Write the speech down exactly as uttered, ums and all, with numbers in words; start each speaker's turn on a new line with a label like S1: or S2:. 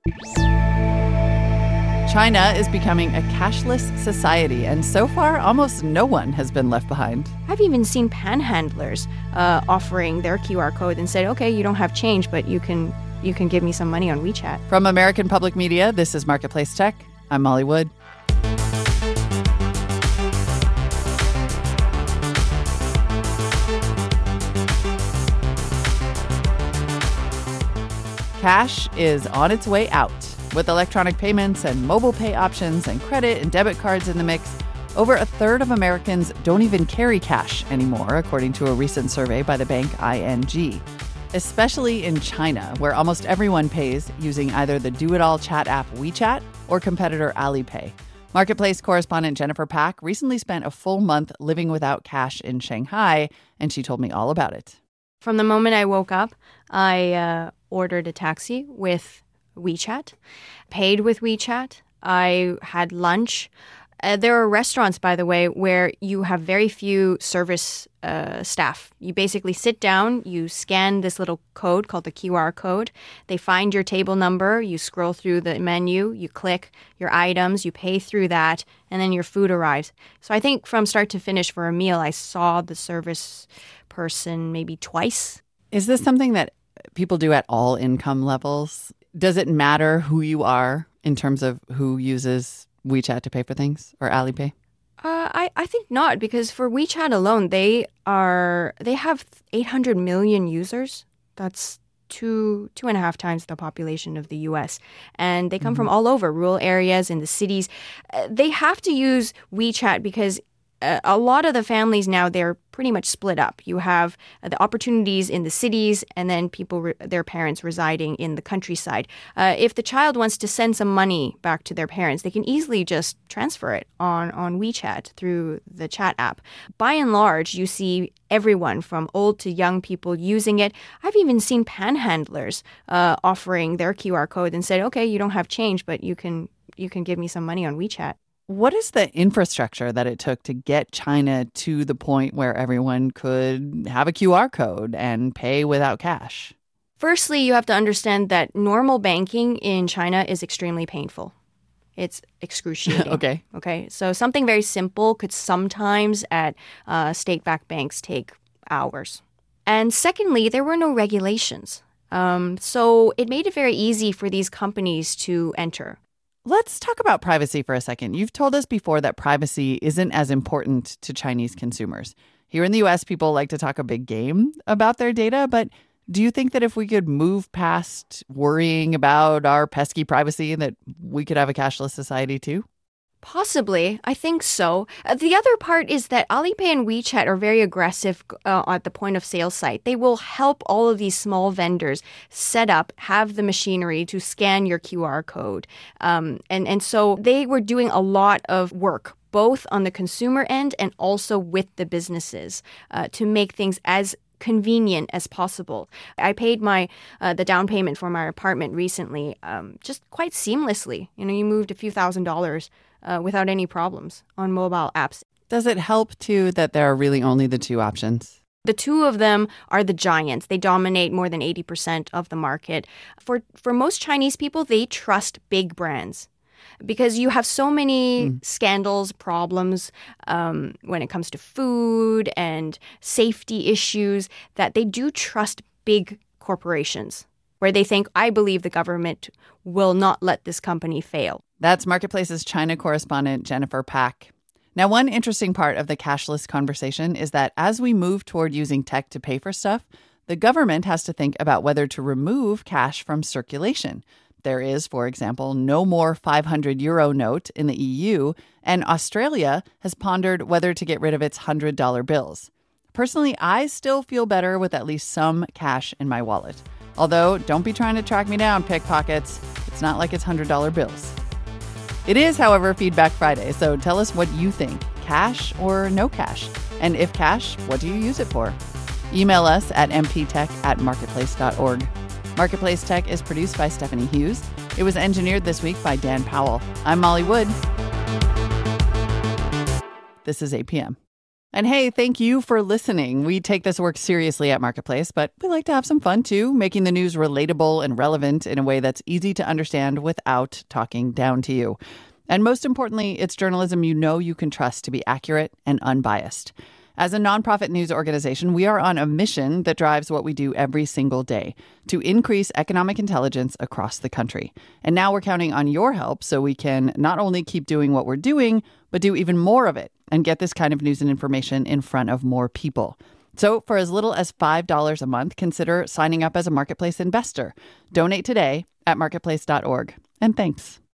S1: China is becoming a cashless society, and so far, almost no one has been left behind.
S2: I've even seen panhandlers uh, offering their Q R code and said, okay, you don't have change, but you can you can give me some money on WeChat.
S1: From American Public Media, this is Marketplace Tech. I'm Molly Wood. Cash is on its way out. With electronic payments and mobile pay options and credit and debit cards in the mix, over a third of Americans don't even carry cash anymore, according to a recent survey by the bank I N G. Especially in China, where almost everyone pays using either the do-it-all chat app WeChat or competitor Alipay. Marketplace correspondent Jennifer Pak recently spent a full month living without cash in Shanghai, and she told me all about it.
S2: From the moment I woke up, I uh, ordered a taxi with WeChat, paid with WeChat. I had lunch. Uh, there are restaurants, by the way, where you have very few service uh, staff. You basically sit down, you scan this little code called the Q R code. They find your table number, you scroll through the menu, you click your items, you pay through that, and then your food arrives. So I think from start to finish for a meal, I saw the service person maybe twice.
S1: Is this something that people do at all income levels? Does it matter who you are in terms of who uses WeChat to pay for things or Alipay?
S2: Uh, I, I think not, because for WeChat alone, they are they have eight hundred million users. That's two two and a half times the population of the U S. And they come mm-hmm. from all over, rural areas, in the cities. Uh, they have to use WeChat because uh, a lot of the families now, they're pretty much split up. You have uh, the opportunities in the cities and then people, re- their parents residing in the countryside. Uh, if the child wants to send some money back to their parents, they can easily just transfer it on, on WeChat through the chat app. By and large, you see everyone from old to young people using it. I've even seen panhandlers uh, offering their Q R code and said, okay, you don't have change, but you can you can give me some money on WeChat.
S1: What is the infrastructure that it took to get China to the point where everyone could have a Q R code and pay without cash?
S2: Firstly, you have to understand that normal banking in China is extremely painful. It's excruciating.
S1: okay.
S2: Okay. So something very simple could sometimes at uh, state-backed banks take hours. And secondly, there were no regulations. Um, so it made it very easy for these companies to enter.
S1: Let's talk about privacy for a second. You've told us before that privacy isn't as important to Chinese consumers. Here in the U S, people like to talk a big game about their data, but do you think that if we could move past worrying about our pesky privacy, that we could have a cashless society too?
S2: Possibly. I think so. Uh, the other part is that Alipay and WeChat are very aggressive uh, at the point of sale site. They will help all of these small vendors set up, have the machinery to scan your Q R code. Um, and, and so they were doing a lot of work, both on the consumer end and also with the businesses, uh, to make things as convenient as possible. I paid my uh, the down payment for my apartment recently, um, just quite seamlessly. You know, you moved a few thousand dollars uh, without any problems on mobile apps.
S1: Does it help too that there are really only the two options?
S2: The two of them are the giants. They dominate more than eighty percent of the market. For for most Chinese people, they trust big brands. Because you have so many mm. scandals, problems um, when it comes to food and safety issues that they do trust big corporations where they think, I believe the government will not let this company fail.
S1: That's Marketplace's China correspondent Jennifer Pak. Now, one interesting part of the cashless conversation is that as we move toward using tech to pay for stuff, the government has to think about whether to remove cash from circulation. There is, for example, no more five hundred euro note in the E U, and Australia has pondered whether to get rid of its one hundred dollar bills. Personally, I still feel better with at least some cash in my wallet. Although, don't be trying to track me down, pickpockets. It's not like it's one hundred dollar bills. It is, however, Feedback Friday, so tell us what you think, cash or no cash? And if cash, what do you use it for? Email us at m p tech at marketplace dot org. Marketplace Tech is produced by Stephanie Hughes. It was engineered this week by Dan Powell. I'm Molly Wood. This is A P M. And hey, thank you for listening. We take this work seriously at Marketplace, but we like to have some fun too, making the news relatable and relevant in a way that's easy to understand without talking down to you. And most importantly, it's journalism you know you can trust to be accurate and unbiased. As a nonprofit news organization, we are on a mission that drives what we do every single day to increase economic intelligence across the country. And now we're counting on your help so we can not only keep doing what we're doing, but do even more of it and get this kind of news and information in front of more people. So for as little as five dollars a month, consider signing up as a Marketplace investor. Donate today at marketplace dot org. And thanks.